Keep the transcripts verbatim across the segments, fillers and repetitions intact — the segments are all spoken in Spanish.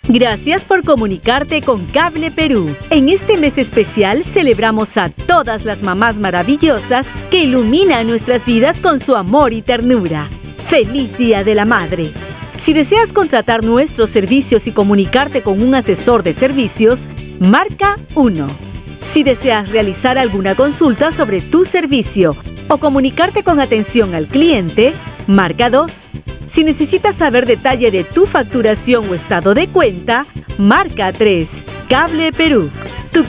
Gracias por comunicarte con Cable Perú. En este mes especial celebramos a todas las mamás maravillosas que iluminan nuestras vidas con su amor y ternura. ¡Feliz Día de la Madre! Si deseas contratar nuestros servicios y comunicarte con un asesor de servicios, marca uno. Si deseas realizar alguna consulta sobre tu servicio o comunicarte con atención al cliente, marca dos. Si necesitas saber detalle de tu facturación o estado de cuenta, marca tres. Cable Perú. Tu...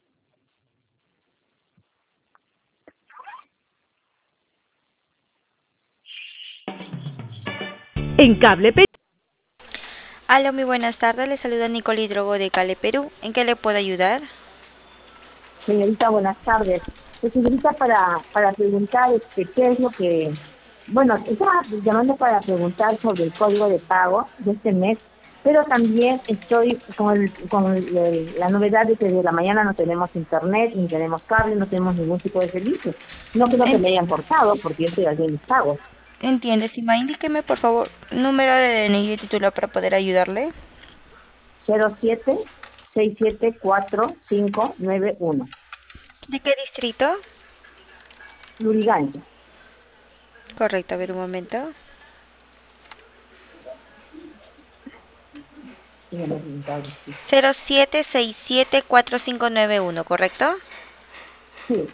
En Cable Perú. Aló, muy buenas tardes. Le saluda Nicole Hidrogo de Cable Perú. ¿En qué le puedo ayudar? Señorita, buenas tardes. Pues, señorita, para, para preguntar este, qué es lo que... Bueno, estaba llamando para preguntar sobre el código de pago de este mes, pero también estoy con, el, con el, la novedad de que de la mañana no tenemos internet, ni tenemos cable, no tenemos ningún tipo de servicio. No creo que me hayan cortado porque yo estoy haciendo mis pagos. Entiende, Sima, indíqueme por favor número de D N I y título para poder ayudarle. cero siete seis siete cuatro cinco nueve uno. ¿De qué distrito? Lurigancho. Correcto, a ver un momento. cero siete seis siete cuatro cinco nueve uno, ¿correcto? Sí.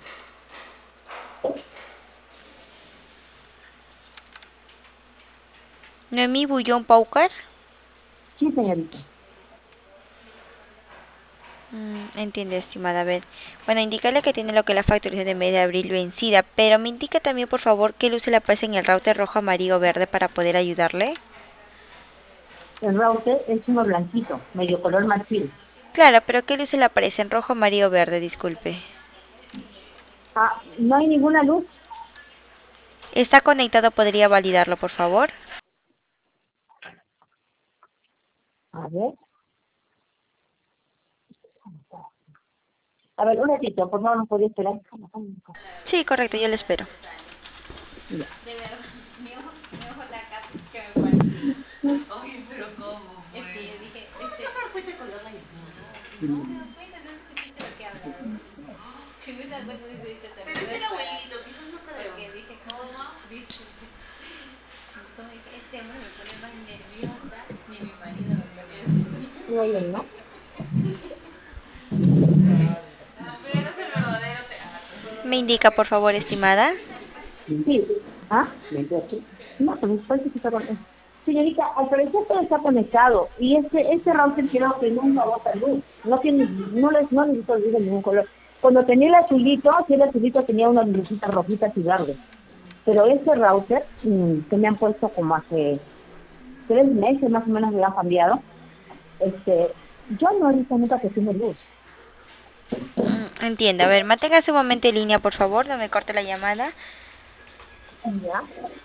Noemí Bullón Paucar. Sí, señorita. Mm, entiende, estimada. A ver, bueno, indícale que tiene lo que es la facturación de mes de abril vencida, pero me indica también, por favor, qué luz le aparece en el router rojo, amarillo o verde para poder ayudarle. El router es uno blanquito, medio color marfil. Claro, pero qué luz le aparece en rojo, amarillo o verde, disculpe. Ah, no hay ninguna luz. ¿Está conectado? ¿Podría validarlo, por favor? A ver. A ver, un ratito, por favor, no podía esperar. Sí, correcto, yo le espero. Ya. Oye, pero ¿cómo? Es que yo dije, este... ¿Por qué te color la No, no, cuéntame, no escuchaste lo que habla. Si me das cuenta, dice, dice, te pero es abuelito, quizás no te porque dije, ¿cómo? Dice. Entonces dije, este hombre me pone más nerviosa, ni mi marido me pone nerviosa. No hay ¿no? Pero no es el verdadero teatro. ¿Me indica, por favor, estimada? Sí. ¿Ah? No, pues después sí que está conectado. Señorita, al parecer todo está conectado y este este router creo que nunca bota luz. No tiene, no les, no necesito luz de ningún color. Cuando tenía el azulito, sí, el azulito tenía unas lucitas rojitas y verdes. Pero este router, mmm, que me han puesto como hace tres meses más o menos me lo han cambiado, este, yo no he visto nunca que tiene luz. Mm, entiendo. A ver, manténgase un momento en línea, por favor, no me corte la llamada. ¿Ya?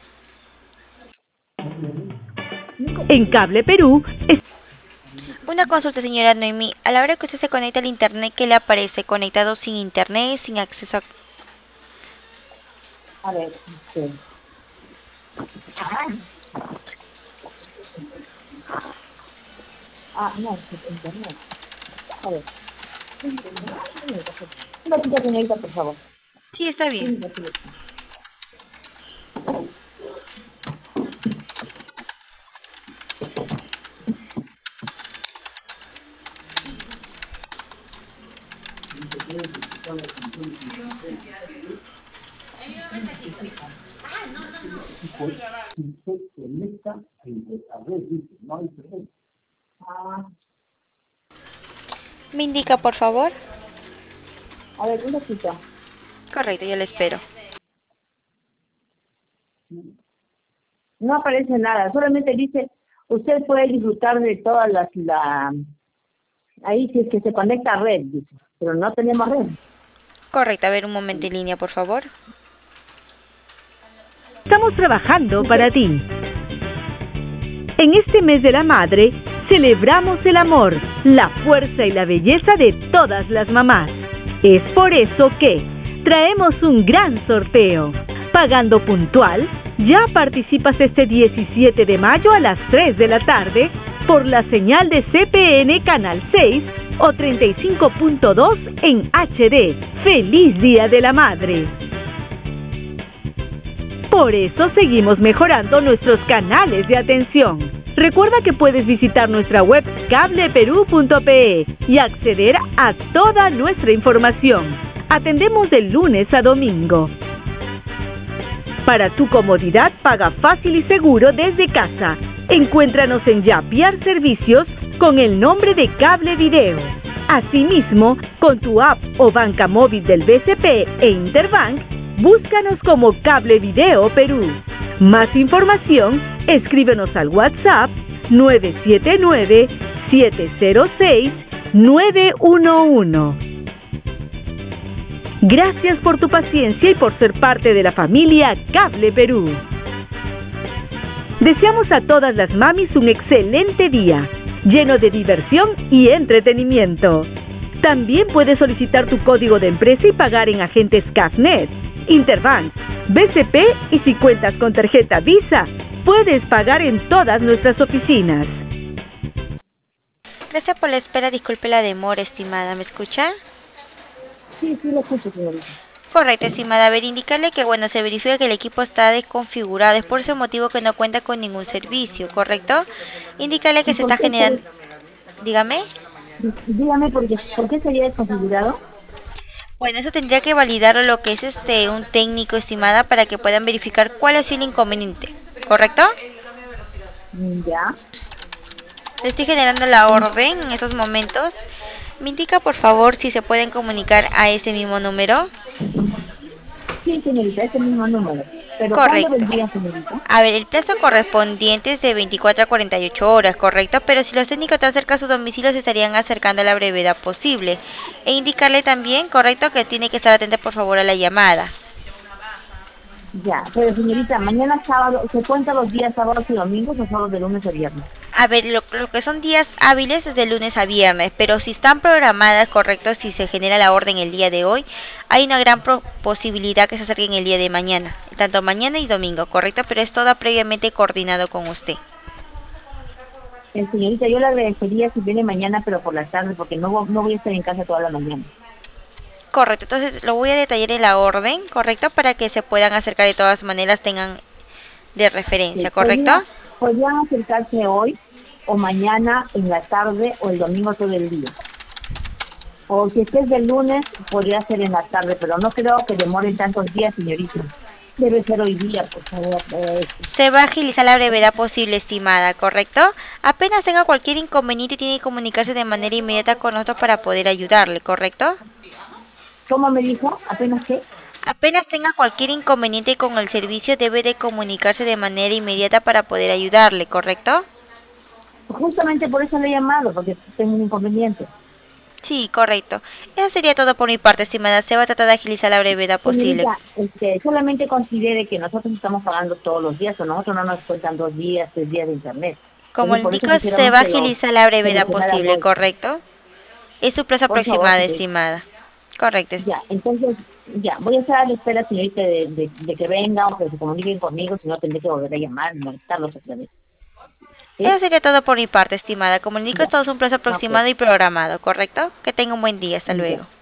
En Cable Perú. Es... Una consulta, señora Noemí. A la hora que usted se conecta al internet, ¿qué le aparece? ¿Conectado sin internet, sin acceso a...? A ver, este... Ah, no, es internet. A ver. Una chica, señorita, por favor. Sí, está bien. ¿Me indica, por favor? A ver, una chica. Correcto, yo le espero. No aparece nada, solamente dice, usted puede disfrutar de todas las, la, ahí si es que se conecta a red, dice, pero no tenemos red. Correcto, a ver un momento en línea, por favor. Estamos trabajando para ti. En este mes de la madre, celebramos el amor, la fuerza y la belleza de todas las mamás. Es por eso que traemos un gran sorteo. Pagando puntual, ya participas este diecisiete de mayo a las tres de la tarde por la señal de C P N Canal seis o treinta y cinco punto dos en H D. ¡Feliz Día de la Madre! Por eso seguimos mejorando nuestros canales de atención. Recuerda que puedes visitar nuestra web cable perú punto pe y acceder a toda nuestra información. Atendemos de lunes a domingo. Para tu comodidad, paga fácil y seguro desde casa. Encuéntranos en Yapiar Servicios con el nombre de Cable Video. Asimismo, con tu app o banca móvil del B C P e Interbank, búscanos como Cable Video Perú. Más información, escríbenos al WhatsApp nueve siete nueve, siete cero seis, nueve uno uno. Gracias por tu paciencia y por ser parte de la familia Cable Perú. Deseamos a todas las mamis un excelente día, lleno de diversión y entretenimiento. También puedes solicitar tu código de empresa y pagar en agentes CAFNet, Interbank, B C P y si cuentas con tarjeta Visa, puedes pagar en todas nuestras oficinas. Gracias por la espera, disculpe la demora, estimada, ¿me escucha? Sí, sí, lo escucho, señorita. Correcto, estimada. A ver, indicarle que, bueno, se verifica que el equipo está desconfigurado, es por ese motivo que no cuenta con ningún servicio, ¿correcto? Indicarle que se está generando... Dígame. Dígame, ¿por qué, ¿por qué sería desconfigurado? Bueno, eso tendría que validarlo lo que es este un técnico, estimada, para que puedan verificar cuál es el inconveniente, ¿correcto? Ya. Le estoy generando la orden en estos momentos. Me indica, por favor, si se pueden comunicar a ese mismo número. Sí, señorita, ese mismo número. Pero Correcto. ¿cuándo vendría, señorita? A ver, el plazo correspondiente es de veinticuatro a cuarenta y ocho horas, ¿correcto? Pero si los técnicos están cerca a su domicilio, se estarían acercando a la brevedad posible. E indicarle también, ¿correcto?, que tiene que estar atenta, por favor, a la llamada. Ya, pero señorita, mañana sábado, ¿se cuenta los días sábados y domingos o solo de lunes a viernes? A ver, lo, lo que son días hábiles es de lunes a viernes, pero si están programadas, correcto, si se genera la orden el día de hoy, hay una gran pro posibilidad que se acerquen el día de mañana, tanto mañana y domingo, correcto, pero es todo previamente coordinado con usted. Eh, señorita, yo le agradecería si viene mañana, pero por la tarde, porque no, no voy a estar en casa toda la mañana. Correcto, entonces lo voy a detallar en la orden, correcto, para que se puedan acercar de todas maneras, tengan de referencia, Sí, correcto. podría- Podrían acercarse hoy o mañana en la tarde o el domingo todo el día. O si es que es del lunes, podría ser en la tarde, pero no creo que demore tantos días, señorita. Debe ser hoy día, por favor. Eh, Se va a agilizar la brevedad posible, estimada, ¿correcto? Apenas tenga cualquier inconveniente, tiene que comunicarse de manera inmediata con nosotros para poder ayudarle, ¿correcto? ¿Cómo me dijo? ¿Apenas qué? Apenas tenga cualquier inconveniente con el servicio, debe de comunicarse de manera inmediata para poder ayudarle, ¿correcto? Justamente por eso le he llamado, porque tengo un inconveniente. Sí, correcto. Eso sería todo por mi parte, estimada. Se va a tratar de agilizar la brevedad posible. Señorita, este, solamente considere que nosotros estamos pagando todos los días, o nosotros no nos cuentan dos días, tres días de internet. Como Entonces, por eso indico, quisiéramos se va a que lo agilizar la brevedad solucionara posible, hoy. ¿correcto? Es su plazo Por favor, aproximada, señorita. estimada. Correcto. Ya, entonces, ya, voy a estar a la espera, señorita, de, de, de que venga o que se comuniquen conmigo, si no tendré que volver a llamar, molestarlos otra vez. ¿Sí? Eso sería todo por mi parte, estimada. Como indico, Ya. todo es un plazo aproximado Ok. y programado, ¿correcto? Que tenga un buen día. Hasta Ya. luego.